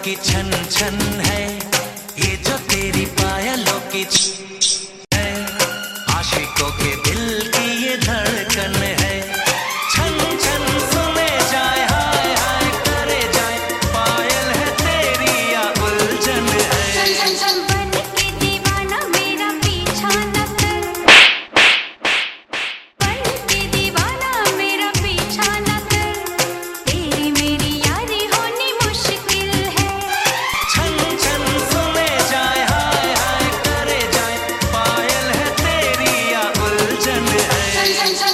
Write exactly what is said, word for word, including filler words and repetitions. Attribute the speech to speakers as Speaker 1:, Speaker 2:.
Speaker 1: की छन छन है, ये जो तेरी पायलों की छन है, आशिकों के